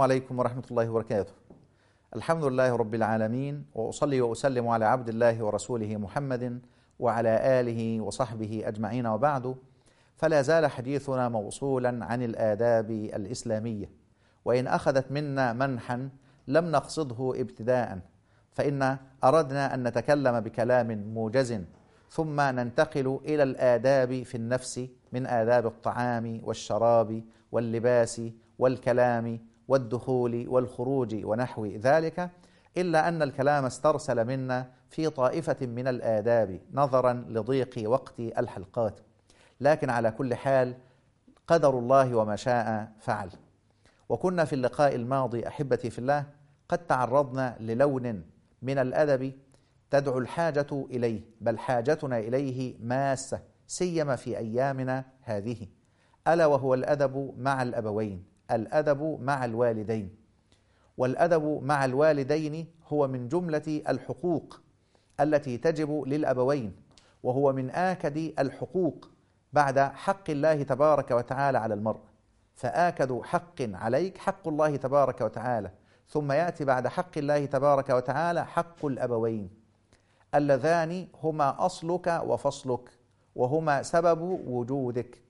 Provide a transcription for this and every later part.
عليكم ورحمة الله وبركاته. الحمد لله رب العالمين، وأصلي وأسلم على عبد الله ورسوله محمد وعلى آله وصحبه أجمعين، وبعد، فلا زال حديثنا موصولا عن الآداب الإسلامية، وإن أخذت منا منحا لم نقصده ابتداء، فإن أردنا أن نتكلم بكلام موجز ثم ننتقل إلى الآداب في النفس من آداب الطعام والشراب واللباس والكلام والدخول والخروج ونحو ذلك، إلا أن الكلام استرسل منا في طائفة من الآداب نظرا لضيق وقت الحلقات، لكن على كل حال قدر الله وما شاء فعل. وكنا في اللقاء الماضي أحبتي في الله قد تعرضنا للون من الأدب تدعو الحاجة إليه، بل حاجتنا إليه ماسة سيما في أيامنا هذه، ألا وهو الأدب مع الأبوين، الأدب مع الوالدين. والأدب مع الوالدين هو من جملة الحقوق التي تجب للأبوين، وهو من آكد الحقوق بعد حق الله تبارك وتعالى على المرء، فآكد حق عليك حق الله تبارك وتعالى، ثم يأتي بعد حق الله تبارك وتعالى حق الأبوين، اللذان هما أصلك وفصلك، وهما سبب وجودك.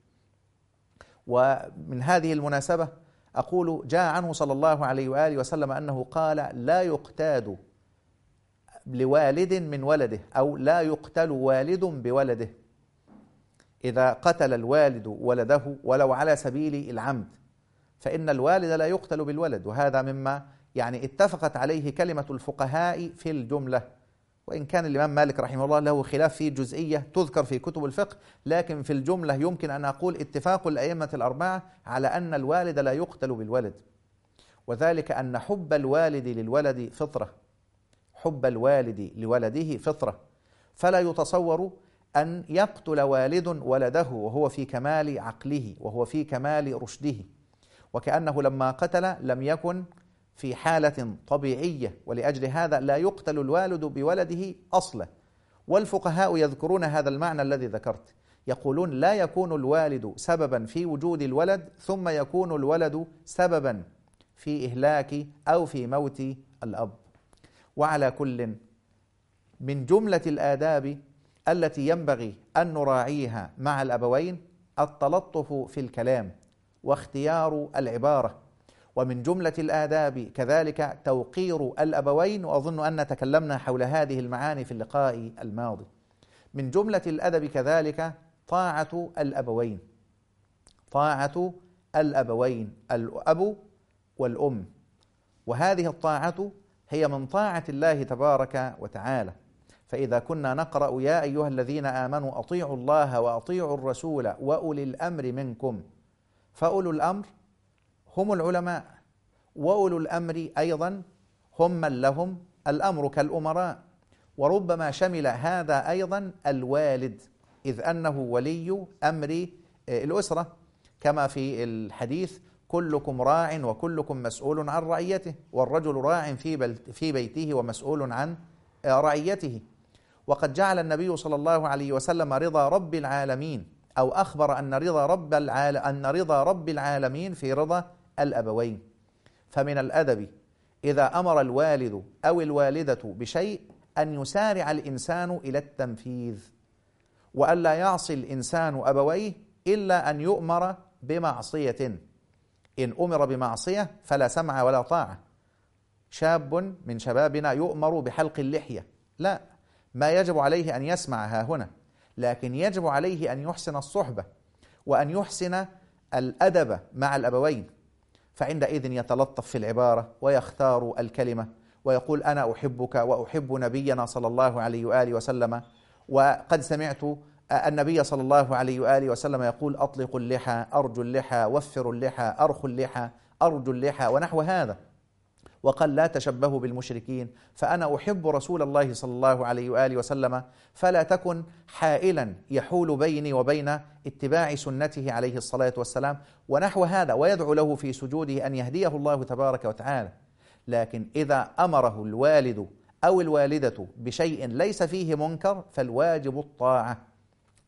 ومن هذه المناسبة أقول جاء عنه صلى الله عليه وآله وسلم أنه قال: لا يقتاد لوالد من ولده، أو لا يقتل والد بولده. إذا قتل الوالد ولده ولو على سبيل العمد فإن الوالد لا يقتل بالولد، وهذا مما اتفقت عليه كلمة الفقهاء في الجملة، وإن كان الإمام مالك رحمه الله له خلاف في جزئية تذكر في كتب الفقه، لكن في الجملة يمكن أن أقول اتفاق الأئمة الأربعة على أن الوالد لا يقتل بالولد، وذلك أن حب الوالد للولد فطرة، حب الوالد لولده فطرة، فلا يتصور أن يقتل والد ولده وهو في كمال عقله وهو في كمال رشده، وكأنه لما قتل لم يكن في حالة طبيعية، ولأجل هذا لا يقتل الوالد بولده أصلا. والفقهاء يذكرون هذا المعنى الذي ذكرت، يقولون لا يكون الوالد سببا في وجود الولد ثم يكون الولد سببا في إهلاك أو في موت الأب. وعلى كل، من جملة الآداب التي ينبغي أن نراعيها مع الأبوين التلطف في الكلام واختيار العبارة، ومن جملة الآداب كذلك توقير الأبوين، وأظن أن تكلمنا حول هذه المعاني في اللقاء الماضي. من جملة الأدب كذلك طاعة الأبوين، طاعة الأبوين، الأب والأم، وهذه الطاعة هي من طاعة الله تبارك وتعالى. فإذا كنا نقرأ: يا أيها الذين آمنوا أطيعوا الله وأطيعوا الرسول وأولي الأمر منكم، فأولو الأمر هم العلماء، وأولو الأمر أيضا هم من لهم الأمر كالأمراء، وربما شمل هذا أيضا الوالد، إذ أنه ولي أمر الأسرة، كما في الحديث: كلكم راع وكلكم مسؤول عن رعيته، والرجل راع في بيته ومسؤول عن رعيته. وقد جعل النبي صلى الله عليه وسلم رضا رب العالمين، أو أخبر أن رضا رب العالمين في رضا الأبوين. فمن الأدب إذا أمر الوالد أو الوالدة بشيء أن يسارع الإنسان إلى التنفيذ، وألا يعصي الإنسان أبويه إلا أن يؤمر بمعصية. إن أمر بمعصية فلا سمع ولا طاعة. شاب من شبابنا يؤمر بحلق اللحية، لا، ما يجب عليه أن يسمع ها هنا، لكن يجب عليه أن يحسن الصحبة وأن يحسن الأدب مع الأبوين، فعندئذ يتلطف في العبارة ويختار الكلمة ويقول: أنا أحبك وأحب نبينا صلى الله عليه وآله وسلم. وقد سمعت النبي صلى الله عليه وآله وسلم يقول: أطلقوا اللحى، أرجوا اللحى، وفروا اللحى، أرخوا اللحى، أرجوا اللحى، ونحو هذا. وقال: لا تشبهوا بالمشركين، فأنا أحب رسول الله صلى الله عليه وآله وسلم، فلا تكن حائلا يحول بيني وبين اتباع سنته عليه الصلاة والسلام، ونحو هذا. ويدعو له في سجوده أن يهديه الله تبارك وتعالى. لكن إذا أمره الوالد أو الوالدة بشيء ليس فيه منكر فالواجب الطاعة،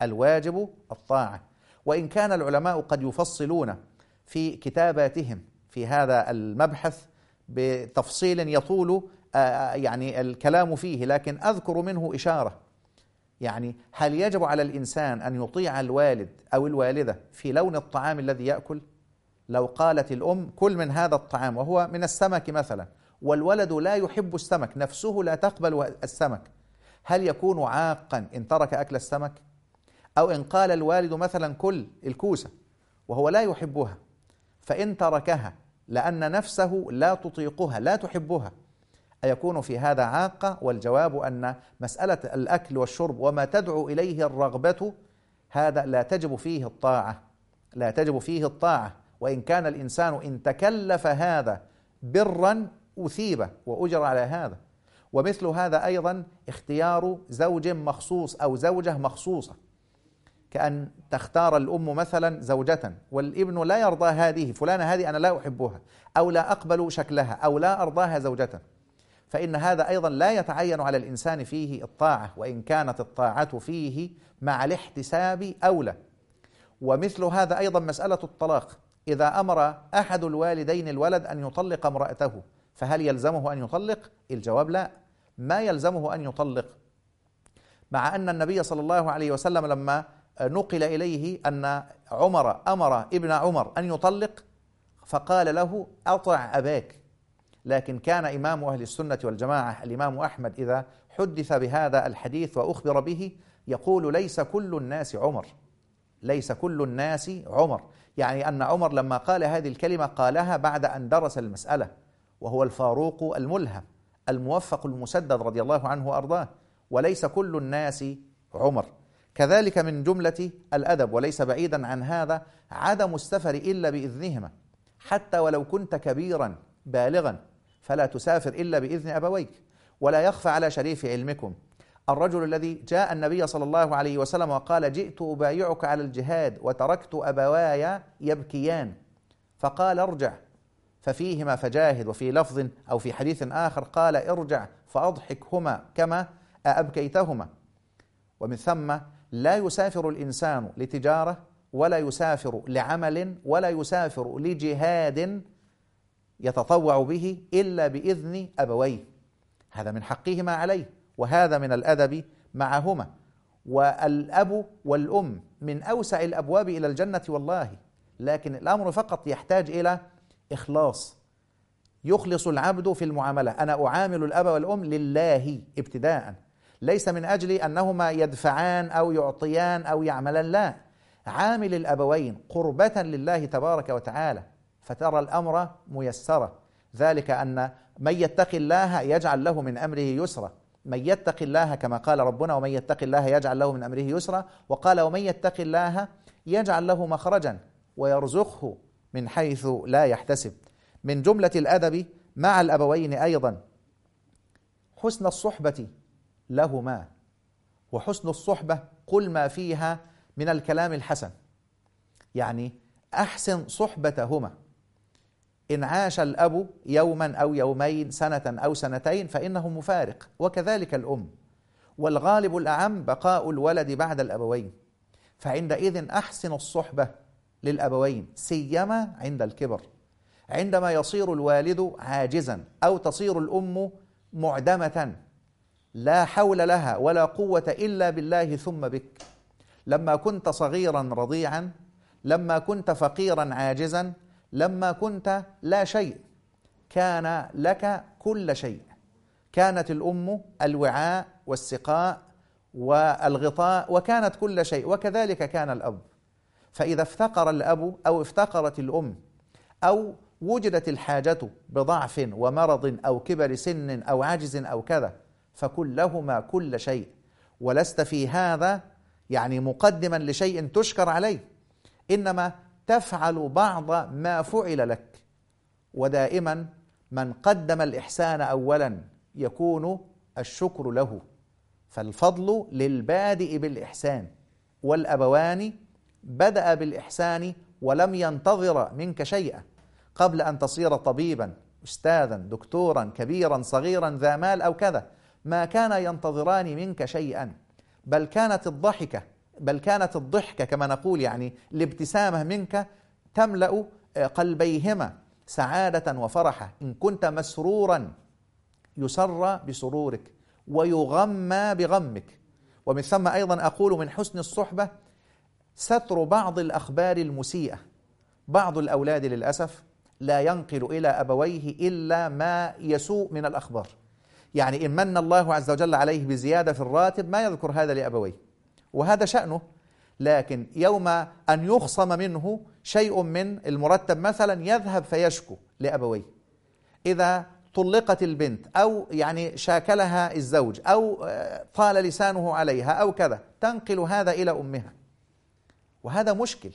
الواجب الطاعة. وإن كان العلماء قد يفصلون في كتاباتهم في هذا المبحث بتفصيل يطول يعني الكلام فيه، لكن أذكر منه إشارة. يعني هل يجب على الإنسان أن يطيع الوالد أو الوالدة في لون الطعام الذي يأكل؟ لو قالت الأم كل من هذا الطعام وهو من السمك مثلا، والولد لا يحب السمك، نفسه لا تقبل السمك، هل يكون عاقا إن ترك أكل السمك؟ أو إن قال الوالد مثلا كل الكوسة وهو لا يحبها، فإن تركها لأن نفسه لا تطيقها لا تحبها، أيكون في هذا عاقة؟ والجواب أن مسألة الأكل والشرب وما تدعو إليه الرغبة هذا لا تجب فيه الطاعة، لا تجب فيه الطاعة، وإن كان الإنسان إن تكلف هذا برا أثيب وأجر على هذا. ومثل هذا أيضا اختيار زوج مخصوص أو زوجة مخصوصة، كأن تختار الأم مثلا زوجة والابن لا يرضى هذه فلانة، هذه أنا لا أحبها أو لا أقبل شكلها أو لا أرضاها زوجة، فإن هذا أيضا لا يتعين على الإنسان فيه الطاعة، وإن كانت الطاعة فيه مع الاحتساب أولى. ومثل هذا أيضا مسألة الطلاق، إذا أمر أحد الوالدين الولد أن يطلق امرأته فهل يلزمه أن يطلق؟ الجواب لا، ما يلزمه أن يطلق، مع أن النبي صلى الله عليه وسلم لما نقل إليه أن عمر أمر ابن عمر أن يطلق فقال له أطع أباك. لكن كان إمام أهل السنة والجماعة الإمام أحمد إذا حدث بهذا الحديث وأخبر به يقول ليس كل الناس عمر، ليس كل الناس عمر، يعني أن عمر لما قال هذه الكلمة قالها بعد أن درس المسألة، وهو الفاروق الملهم الموفق المسدد رضي الله عنه وأرضاه، وليس كل الناس عمر. كذلك من جملة الأدب وليس بعيدا عن هذا عدم السفر إلا بإذنهما، حتى ولو كنت كبيرا بالغا فلا تسافر إلا بإذن أبويك. ولا يخفى على شريف علمكم الرجل الذي جاء النبي صلى الله عليه وسلم وقال جئت أبايعك على الجهاد وتركت أبواي يبكيان، فقال ارجع ففيهما فجاهد، وفي لفظ أو في حديث آخر قال ارجع فأضحكهما كما أبكيتهما. ومن ثم لا يسافر الإنسان لتجارة ولا يسافر لعمل ولا يسافر لجهاد يتطوع به إلا بإذن أبويه، هذا من حقهما عليه، وهذا من الأدب معهما. والأب والأم من أوسع الأبواب إلى الجنة والله، لكن الأمر فقط يحتاج إلى إخلاص، يخلص العبد في المعاملة. أنا أعامل الأب والأم لله ابتداء، ليس من أجل أنهما يدفعان أو يعطيان أو يعملان، لا، عامل الأبوين قربة لله تبارك وتعالى، فترى الأمر ميسرا، ذلك أن من يتق الله يجعل له من أمره يسرا، من يتق الله كما قال ربنا ومن يتق الله يجعل له من أمره يسرا، وقال ومن يتق الله يجعل له مخرجا ويرزقه من حيث لا يحتسب. من جملة الأدب مع الأبوين أيضا حسن الصحبة لهما، وحسن الصحبة قل ما فيها من الكلام الحسن، يعني أحسن صحبتهما. إن عاش الأب يوما أو يومين سنة أو سنتين فإنه مفارق، وكذلك الأم، والغالب الأعم بقاء الولد بعد الأبوين، فعندئذ أحسن الصحبة للأبوين سيما عند الكبر، عندما يصير الوالد عاجزا أو تصير الأم معدمة لا حول لها ولا قوة إلا بالله ثم بك، لما كنت صغيرا رضيعا، لما كنت فقيرا عاجزا، لما كنت لا شيء كان لك كل شيء، كانت الأم الوعاء والسقاء والغطاء وكانت كل شيء، وكذلك كان الأب. فإذا افتقر الأب أو افتقرت الأم أو وجدت الحاجة بضعف ومرض أو كبر سن أو عجز أو كذا فكلهما كل شيء، ولست في هذا يعني مقدما لشيء تشكر عليه، إنما تفعل بعض ما فعل لك. ودائما من قدم الإحسان أولا يكون الشكر له، فالفضل للبادئ بالإحسان، والأبوان بدأ بالإحسان ولم ينتظر منك شيئا قبل أن تصير طبيبا أستاذا دكتورا كبيرا صغيرا ذا مال أو كذا، ما كان ينتظران منك شيئا، بل كانت الضحكة كما نقول، يعني الابتسامة منك تملأ قلبيهما سعادة وفرحة. إن كنت مسرورا يسر بسرورك ويغمى بغمك. ومن ثم أيضا أقول من حسن الصحبة ستر بعض الأخبار المسيئة. بعض الأولاد للأسف لا ينقل إلى أبويه إلا ما يسوء من الأخبار. يعني إن من الله عز وجل عليه بزيادة في الراتب ما يذكر هذا لأبويه، وهذا شأنه، لكن يوم أن يخصم منه شيء من المرتب مثلا يذهب فيشكو لأبويه. إذا طلقت البنت أو يعني شاكلها الزوج أو طال لسانه عليها أو كذا، تنقل هذا إلى أمها، وهذا مشكل.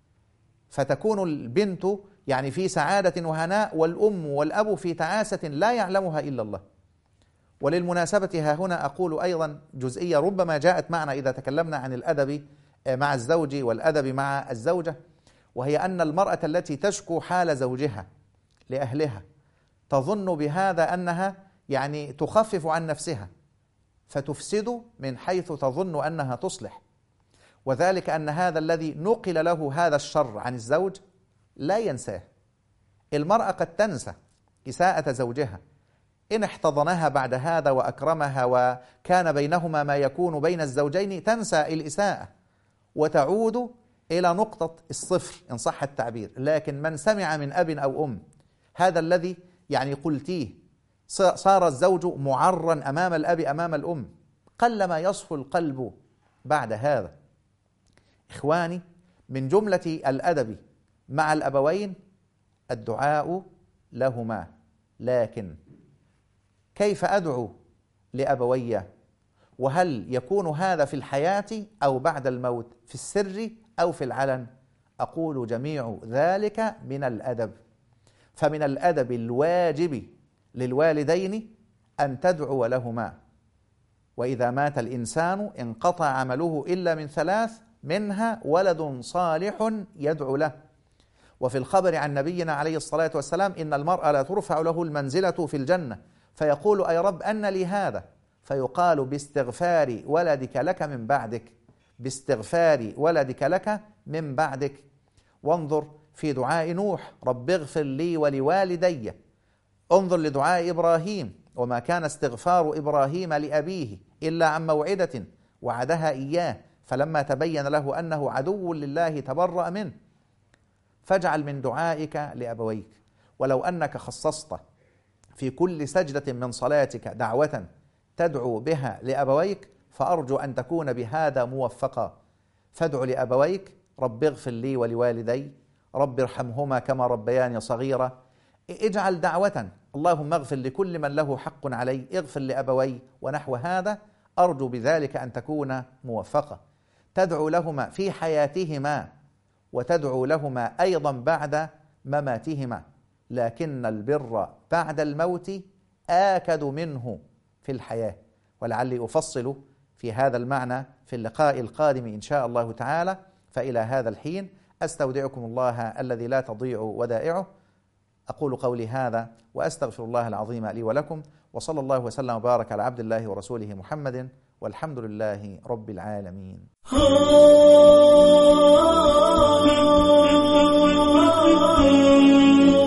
فتكون البنت يعني في سعادة وهناء، والأم والأب في تعاسة لا يعلمها إلا الله. وللمناسبة ها هنا أقول أيضا جزئية ربما جاءت معنا إذا تكلمنا عن الأدب مع الزوج والأدب مع الزوجة، وهي أن المرأة التي تشكو حال زوجها لأهلها تظن بهذا أنها يعني تخفف عن نفسها فتفسد من حيث تظن أنها تصلح، وذلك أن هذا الذي نقل له هذا الشر عن الزوج لا ينساه. المرأة قد تنسى إساءة زوجها إن احتضنها بعد هذا وأكرمها وكان بينهما ما يكون بين الزوجين، تنسى الإساءة وتعود إلى نقطة الصفر إن صح التعبير. لكن من سمع من أب أو أم هذا الذي يعني قلتيه، صار الزوج معرا أمام الأب أمام الأم، قلما يصفو القلب بعد هذا. إخواني، من جملة الأدب مع الأبوين الدعاء لهما. لكن كيف أدعو لأبوي؟ وهل يكون هذا في الحياة أو بعد الموت، في السر أو في العلن؟ أقول جميع ذلك من الأدب. فمن الأدب الواجب للوالدين أن تدعو لهما. وإذا مات الإنسان انقطع عمله إلا من ثلاث، منها ولد صالح يدعو له. وفي الخبر عن نبينا عليه الصلاة والسلام إن المرء لا ترفع له المنزلة في الجنة فيقول أي رب أن لي هذا؟ فيقال باستغفار ولدك لك من بعدك، باستغفار ولدك لك من بعدك. وانظر في دعاء نوح رب اغفر لي ولوالدي. انظر لدعاء إبراهيم وما كان استغفار إبراهيم لأبيه إلا عن موعدة وعدها إياه فلما تبين له أنه عدو لله تبرأ منه. فاجعل من دعائك لأبويك، ولو أنك خصصت في كل سجدة من صلاتك دعوة تدعو بها لأبويك فأرجو أن تكون بهذا موفقا. فادع لأبويك رب اغفر لي ولوالدي، رب ارحمهما كما ربياني صغيرا. اجعل دعوة اللهم اغفر لكل من له حق علي، اغفر لأبوي ونحو هذا، أرجو بذلك أن تكون موفقة. تدعو لهما في حياتهما وتدعو لهما أيضا بعد مماتهما، لكن البر بعد الموت آكد منه في الحياة. ولعلي أفصل في هذا المعنى في اللقاء القادم إن شاء الله تعالى. فإلى هذا الحين أستودعكم الله الذي لا تضيع ودائعه. أقول قولي هذا وأستغفر الله العظيم لي ولكم، وصلى الله وسلم وبارك على عبد الله ورسوله محمد، والحمد لله رب العالمين.